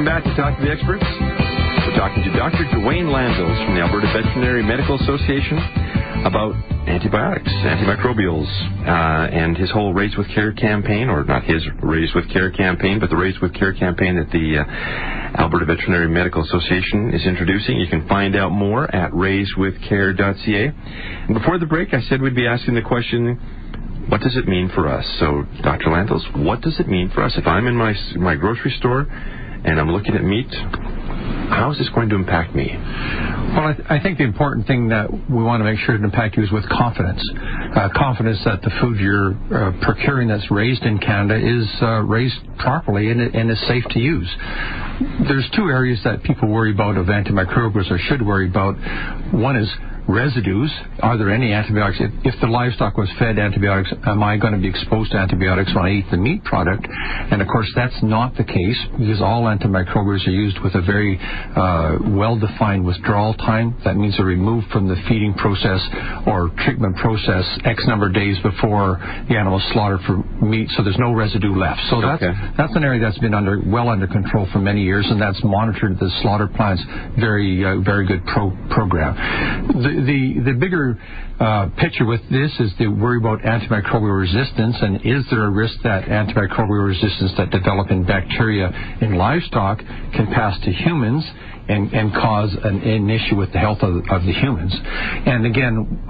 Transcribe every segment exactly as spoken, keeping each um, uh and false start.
back to Talk to the Experts. We're talking to Doctor Dwayne Landos from the Alberta Veterinary Medical Association about antibiotics, antimicrobials, uh, and his whole Raised with Care campaign, or not his Raised with Care campaign, but the Raised with Care campaign that the uh, Alberta Veterinary Medical Association is introducing. You can find out more at raised with care dot c a. And before the break, I said we'd be asking the question, what does it mean for us? So, Doctor Landos, what does it mean for us? If I'm in my my grocery store and I'm looking at meat, how is this going to impact me? Well, I, th- I think the important thing that we want to make sure to impact you is with confidence. Uh, confidence that the food you're uh, procuring that's raised in Canada is uh, raised properly and, and is safe to use. There's two areas that people worry about of antimicrobials or should worry about. One is residues. Are there any antibiotics? If, if the livestock was fed antibiotics, am I going to be exposed to antibiotics when I eat the meat product? And, of course, that's not the case because all antimicrobials are used with a very uh, well-defined withdrawal time. That means they're removed from the feeding process or treatment process X number of days before the animal is slaughtered for meat, so there's no residue left. So that's, okay. that's an area that's been under well under control for many years, and that's monitored the slaughter plant's very, uh, very good pro- program. The, The the bigger uh, picture with this is the worry about antimicrobial resistance, and is there a risk that antimicrobial resistance that develop in bacteria in livestock can pass to humans and, and cause an, an issue with the health of, of the humans? And again,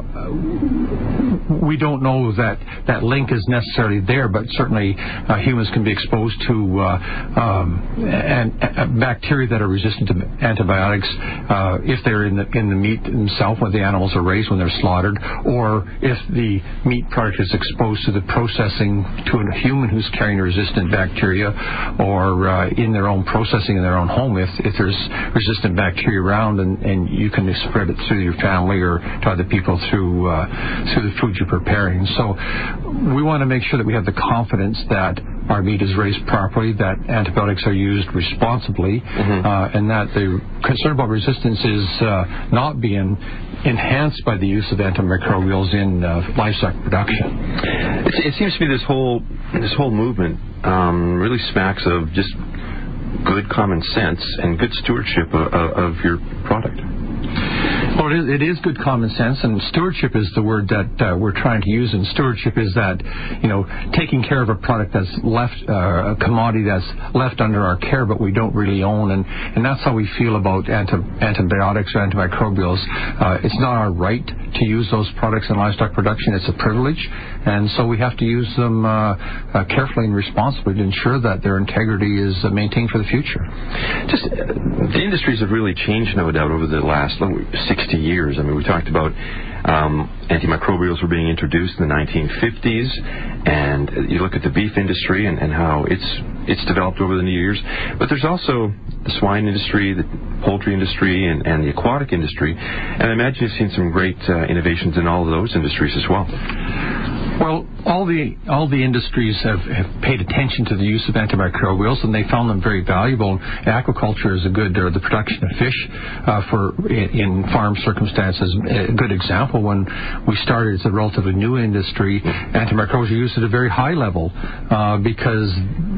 uh, we don't know that that link is necessarily there, but certainly uh, humans can be exposed to uh, um, and, uh, bacteria that are resistant to antibiotics uh, if they're in the in the meat itself, where the animals are raised when they're slaughtered, or if the meat product is exposed to the processing to a human who's carrying resistant bacteria, or uh, in their own processing in their own home if, if there's resistant bacteria around, and, and you can spread it through your family or to other people through uh, through the food you're preparing. So we want to make sure that we have the confidence that our meat is raised properly, that antibiotics are used responsibly, mm-hmm. uh, and that the concern about resistance is uh, not being enhanced by the use of antimicrobials in uh, livestock production. It, it seems to me this whole this whole movement um, really smacks of just good common sense and good stewardship of, of your product. Well, it is, it is good common sense, and stewardship is the word that uh, we're trying to use. And stewardship is that, you know, taking care of a product that's left, uh, a commodity that's left under our care, but we don't really own. And, and that's how we feel about anti- antibiotics or antimicrobials. Uh, it's not our right to use those products in livestock production. It's a privilege, and so we have to use them uh, uh, carefully and responsibly to ensure that their integrity is uh, maintained for the future. Just uh, the industries have really changed, no doubt, over the last sixty years. I mean, we talked about um, antimicrobials were being introduced in the nineteen fifties, and you look at the beef industry and, and how it's it's developed over the years. But there's also the swine industry, the poultry industry, and, and the aquatic industry. And I imagine you've seen some great uh, innovations in all of those industries as well. Well, all the all the industries have, have paid attention to the use of antimicrobials, and they found them very valuable. Aquaculture is a good, or the production of fish uh, for in, in farm circumstances, a good example. When we started, it's a relatively new industry. Antimicrobials are used at a very high level uh, because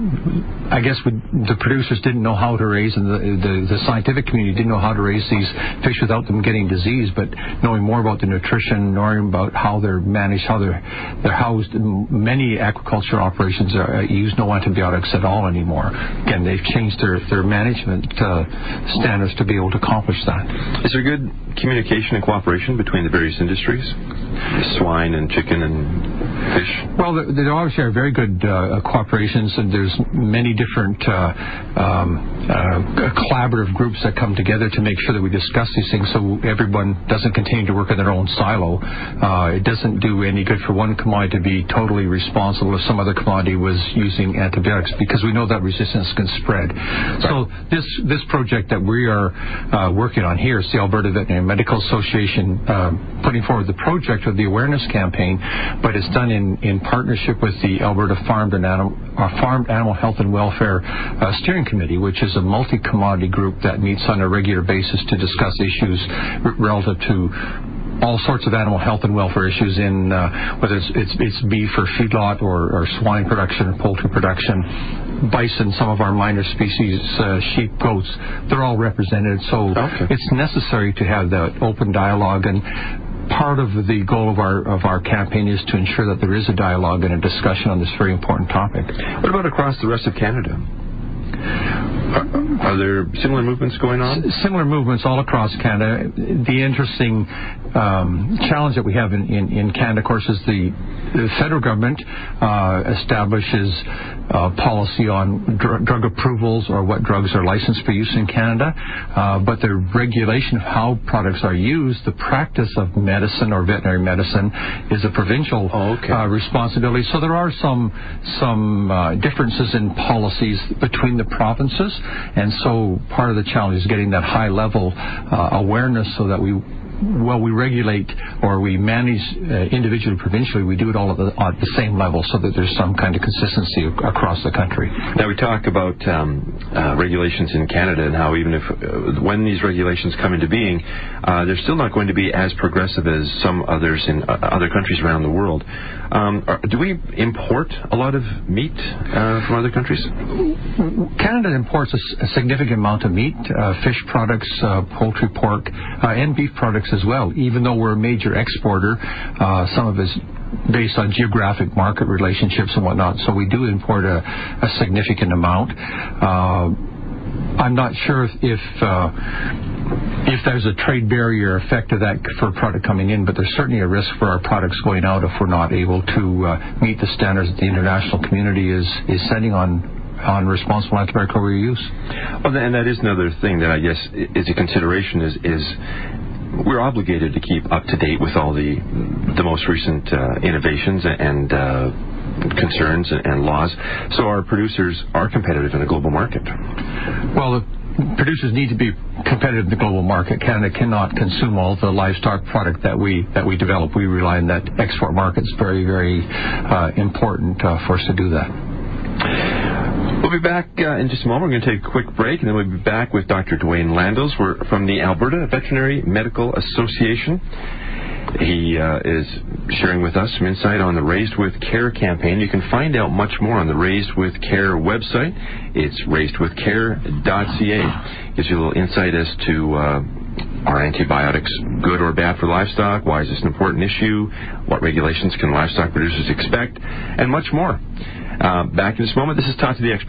I guess we, the producers didn't know how to raise, and the, the the scientific community didn't know how to raise these fish without them getting disease. But knowing more about the nutrition, knowing about how they're managed, how they're they're housed. Many aquaculture operations are, uh, use no antibiotics at all anymore. Again, they've changed their, their management uh, standards to be able to accomplish that. Is there good communication and cooperation between the various industries? Swine and chicken and fish? Well, there obviously are very good uh, cooperations, and there's many different uh, um, uh, collaborative groups that come together to make sure that we discuss these things so everyone doesn't continue to work in their own silo. Uh, it doesn't do any good for one commodity to be totally responsible if some other commodity was using antibiotics, because we know that resistance can spread. Right. So this this project that we are uh, working on here is the Alberta Veterinary Medical Association uh, putting forward the project of the awareness campaign, but it's done in, in partnership with the Alberta Farmed and Animal, uh, Farmed Animal Health and Welfare uh, Steering Committee, which is a multi-commodity group that meets on a regular basis to discuss issues r- relative to all sorts of animal health and welfare issues in uh, whether it's, it's it's beef or feedlot or, or swine production or poultry production. bison, some of our minor species, uh, sheep, goats, they're all represented. So okay. It's necessary to have that open dialogue, and part of the goal of our of our campaign is to ensure that there is a dialogue and a discussion on this very important topic. What about across the rest of Canada? Are, are there similar movements going on? S- similar movements all across Canada. The interesting um, challenge that we have in, in, in Canada, of course, is the, the federal government uh, establishes uh, policy on dr- drug approvals or what drugs are licensed for use in Canada, uh, but the regulation of how products are used, the practice of medicine or veterinary medicine, is a provincial oh, okay. uh, responsibility. So there are some some uh, differences in policies between the provinces, and so part of the challenge is getting that high level uh, awareness so that we well, we regulate or we manage uh, individually, provincially, we do it all at the, at the same level so that there's some kind of consistency across the country. Now, we talk about um, uh, regulations in Canada and how even if uh, when these regulations come into being, uh, they're still not going to be as progressive as some others in uh, other countries around the world. Um, are, do we import a lot of meat uh, from other countries? Canada imports a, a significant amount of meat, uh, fish products, uh, poultry, pork, uh, and beef products as well. Even though we're a major exporter, uh, some of it's based on geographic market relationships and whatnot, so we do import a, a significant amount. Uh, I'm not sure if if, uh, if there's a trade barrier effect of that for a product coming in, but there's certainly a risk for our products going out if we're not able to uh, meet the standards that the international community is, is setting on on responsible antimicrobial use. Well, and that is another thing that I guess is a consideration is is we're obligated to keep up to date with all the the most recent uh, innovations and uh, concerns and laws, so our producers are competitive in a global market. Well, the producers need to be competitive in the global market. Canada cannot consume all the livestock product that we that we develop. We rely on that export market. It's very, very uh, important uh, for us to do that. We'll be back uh, in just a moment. We're going to take a quick break, and then we'll be back with Doctor Duane Landels. We're from the Alberta Veterinary Medical Association. He uh, is sharing with us some insight on the Raised with Care campaign. You can find out much more on the Raised with Care website. It's raised with care dot c a. Gives you a little insight as to uh, are antibiotics good or bad for livestock? Why is this an important issue? What regulations can livestock producers expect? And much more. Uh, back in this moment, this is Talk to the Expert.